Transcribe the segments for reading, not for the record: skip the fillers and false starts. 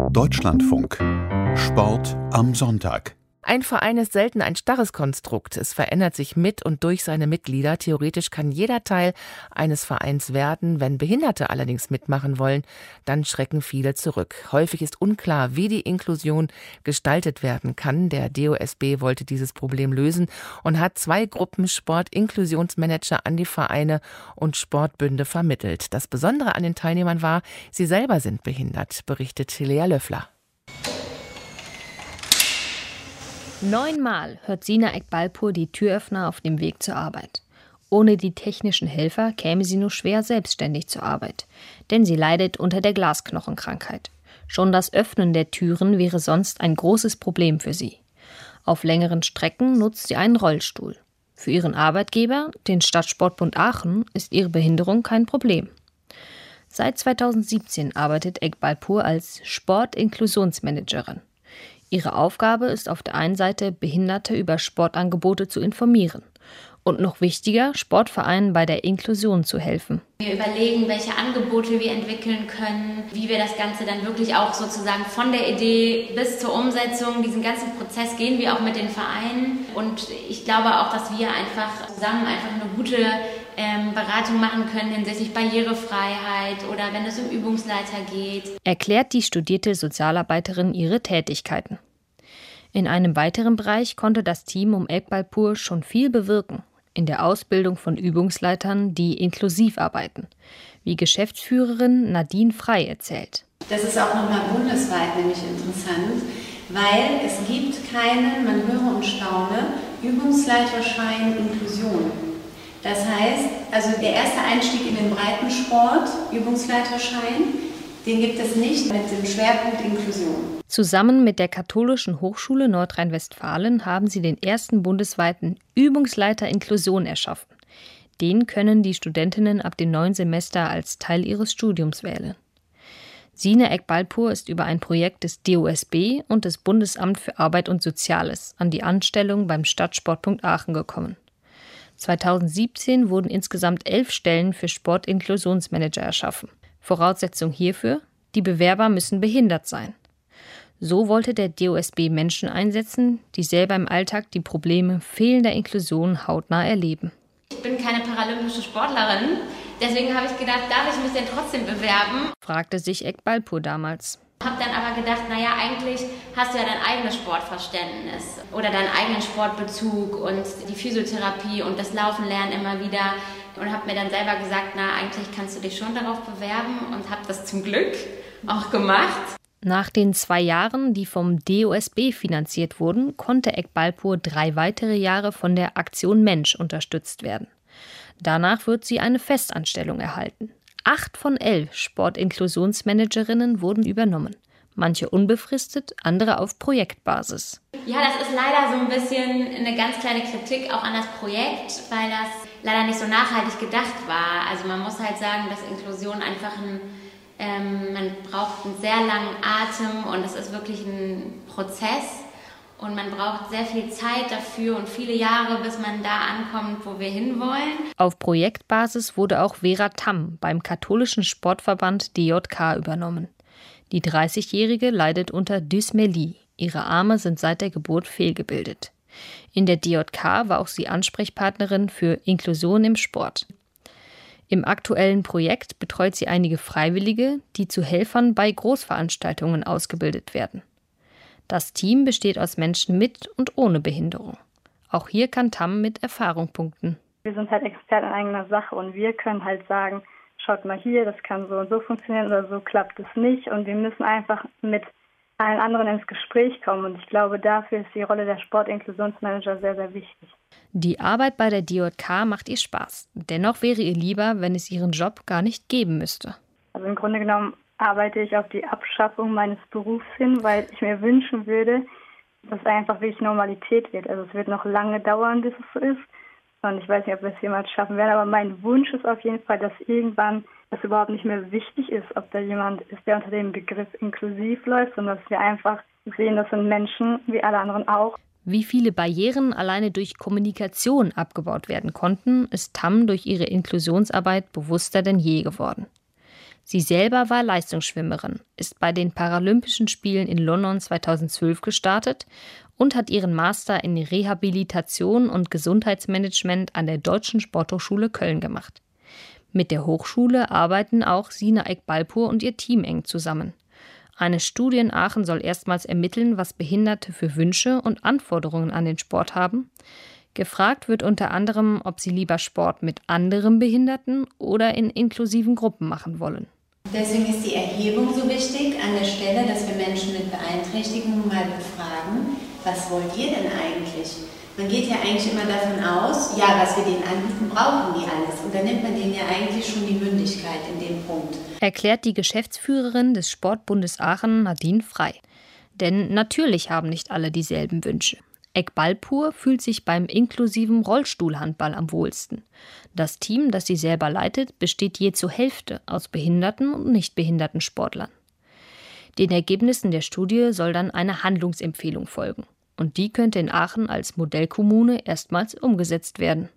Deutschlandfunk. Sport am Sonntag. Ein Verein ist selten ein starres Konstrukt. Es verändert sich mit und durch seine Mitglieder. Theoretisch kann jeder Teil eines Vereins werden. Wenn Behinderte allerdings mitmachen wollen, dann schrecken viele zurück. Häufig ist unklar, wie die Inklusion gestaltet werden kann. Der DOSB wollte dieses Problem lösen und hat 2 Gruppen Sport-Inklusionsmanager an die Vereine und Sportbünde vermittelt. Das Besondere an den Teilnehmern war, sie selber sind behindert, berichtet Lea Löffler. 9-mal hört Sina Ekbalpur die Türöffner auf dem Weg zur Arbeit. Ohne die technischen Helfer käme sie nur schwer selbstständig zur Arbeit, denn sie leidet unter der Glasknochenkrankheit. Schon das Öffnen der Türen wäre sonst ein großes Problem für sie. Auf längeren Strecken nutzt sie einen Rollstuhl. Für ihren Arbeitgeber, den Stadtsportbund Aachen, ist ihre Behinderung kein Problem. Seit 2017 arbeitet Ekbalpur als Sport-Inklusionsmanagerin. Ihre Aufgabe ist auf der einen Seite, Behinderte über Sportangebote zu informieren und noch wichtiger, Sportvereinen bei der Inklusion zu helfen. Wir überlegen, welche Angebote wir entwickeln können, wie wir das Ganze dann wirklich auch sozusagen von der Idee bis zur Umsetzung, diesen ganzen Prozess gehen wir auch mit den Vereinen. Und ich glaube auch, dass wir einfach zusammen eine gute Beratung machen können hinsichtlich Barrierefreiheit oder wenn es um Übungsleiter geht. Erklärt die studierte Sozialarbeiterin ihre Tätigkeiten. In einem weiteren Bereich konnte das Team um Ekbalpur schon viel bewirken. In der Ausbildung von Übungsleitern, die inklusiv arbeiten. Wie Geschäftsführerin Nadine Frey erzählt. Das ist auch nochmal bundesweit nämlich interessant, weil es gibt keinen, man höre und staune, Übungsleiterschein Inklusion. Das heißt, also der erste Einstieg in den Breitensport, Übungsleiterschein, den gibt es nicht mit dem Schwerpunkt Inklusion. Zusammen mit der Katholischen Hochschule Nordrhein-Westfalen haben sie den ersten bundesweiten Übungsleiter Inklusion erschaffen. Den können die Studentinnen ab dem neuen Semester als Teil ihres Studiums wählen. Sina Ekbalpur ist über ein Projekt des DOSB und des Bundesamt für Arbeit und Soziales an die Anstellung beim Stadtsportbund Aachen gekommen. 2017 wurden insgesamt 11 Stellen für Sportinklusionsmanager erschaffen. Voraussetzung hierfür: die Bewerber müssen behindert sein. So wollte der DOSB Menschen einsetzen, die selber im Alltag die Probleme fehlender Inklusion hautnah erleben. Ich bin keine paralympische Sportlerin, deswegen habe ich gedacht, darf ich mich denn trotzdem bewerben? Fragte sich Ekbalpur damals. Habe dann aber gedacht, eigentlich hast du ja dein eigenes Sportverständnis oder deinen eigenen Sportbezug und die Physiotherapie und das Laufen lernen immer wieder. Und habe mir dann selber gesagt, eigentlich kannst du dich schon darauf bewerben und habe das zum Glück auch gemacht. Nach den 2 Jahren, die vom DOSB finanziert wurden, konnte Ekbalpur 3 weitere Jahre von der Aktion Mensch unterstützt werden. Danach wird sie eine Festanstellung erhalten. 8 von 11 Sportinklusionsmanagerinnen wurden übernommen. Manche unbefristet, andere auf Projektbasis. Ja, das ist leider so ein bisschen eine ganz kleine Kritik auch an das Projekt, weil das leider nicht so nachhaltig gedacht war. Also man muss halt sagen, dass Inklusion einfach man braucht einen sehr langen Atem und es ist wirklich ein Prozess. Und man braucht sehr viel Zeit dafür und viele Jahre, bis man da ankommt, wo wir hinwollen. Auf Projektbasis wurde auch Vera Tamm beim katholischen Sportverband DJK übernommen. Die 30-Jährige leidet unter Dysmelie. Ihre Arme sind seit der Geburt fehlgebildet. In der DJK war auch sie Ansprechpartnerin für Inklusion im Sport. Im aktuellen Projekt betreut sie einige Freiwillige, die zu Helfern bei Großveranstaltungen ausgebildet werden. Das Team besteht aus Menschen mit und ohne Behinderung. Auch hier kann Tamm mit Erfahrung punkten. Wir sind halt Experten in eigener Sache und wir können halt sagen, schaut mal hier, das kann so und so funktionieren oder so klappt es nicht. Und wir müssen einfach mit allen anderen ins Gespräch kommen. Und ich glaube, dafür ist die Rolle der Sportinklusionsmanager sehr, sehr wichtig. Die Arbeit bei der DJK macht ihr Spaß. Dennoch wäre ihr lieber, wenn es ihren Job gar nicht geben müsste. Also im Grunde genommen arbeite ich auf die Abschaffung meines Berufs hin, weil ich mir wünschen würde, dass es einfach wirklich Normalität wird. Also es wird noch lange dauern, bis es so ist. Und ich weiß nicht, ob wir es jemals schaffen werden, aber mein Wunsch ist auf jeden Fall, dass irgendwann das überhaupt nicht mehr wichtig ist, ob da jemand ist, der unter dem Begriff inklusiv läuft, sondern dass wir einfach sehen, das sind Menschen wie alle anderen auch. Wie viele Barrieren alleine durch Kommunikation abgebaut werden konnten, ist Tamm durch ihre Inklusionsarbeit bewusster denn je geworden. Sie selber war Leistungsschwimmerin, ist bei den Paralympischen Spielen in London 2012 gestartet und hat ihren Master in Rehabilitation und Gesundheitsmanagement an der Deutschen Sporthochschule Köln gemacht. Mit der Hochschule arbeiten auch Sina Ekbalpur und ihr Team eng zusammen. Eine Studie in Aachen soll erstmals ermitteln, was Behinderte für Wünsche und Anforderungen an den Sport haben. Gefragt wird unter anderem, ob sie lieber Sport mit anderen Behinderten oder in inklusiven Gruppen machen wollen. Deswegen ist die Erhebung so wichtig an der Stelle, dass wir Menschen mit Beeinträchtigungen mal befragen, was wollt ihr denn eigentlich? Man geht ja eigentlich immer davon aus, ja, was wir denen anbieten, brauchen die alles. Und dann nimmt man denen ja eigentlich schon die Mündigkeit in dem Punkt. Erklärt die Geschäftsführerin des Sportbundes Aachen, Nadine Frei. Denn natürlich haben nicht alle dieselben Wünsche. Ekbalpur fühlt sich beim inklusiven Rollstuhlhandball am wohlsten. Das Team, das sie selber leitet, besteht je zur Hälfte aus behinderten und nicht behinderten Sportlern. Den Ergebnissen der Studie soll dann eine Handlungsempfehlung folgen. Und die könnte in Aachen als Modellkommune erstmals umgesetzt werden.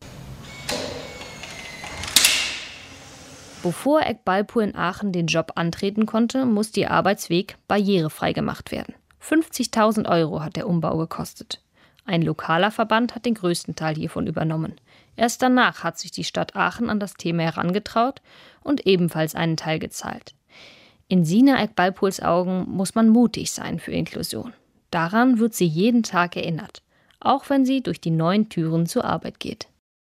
Bevor Ekbalpur in Aachen den Job antreten konnte, musste ihr Arbeitsweg barrierefrei gemacht werden. 50.000 € hat der Umbau gekostet. Ein lokaler Verband hat den größten Teil hiervon übernommen. Erst danach hat sich die Stadt Aachen an das Thema herangetraut und ebenfalls einen Teil gezahlt. In Sina Ekbalpurs Augen muss man mutig sein für Inklusion. Daran wird sie jeden Tag erinnert, auch wenn sie durch die neuen Türen zur Arbeit geht.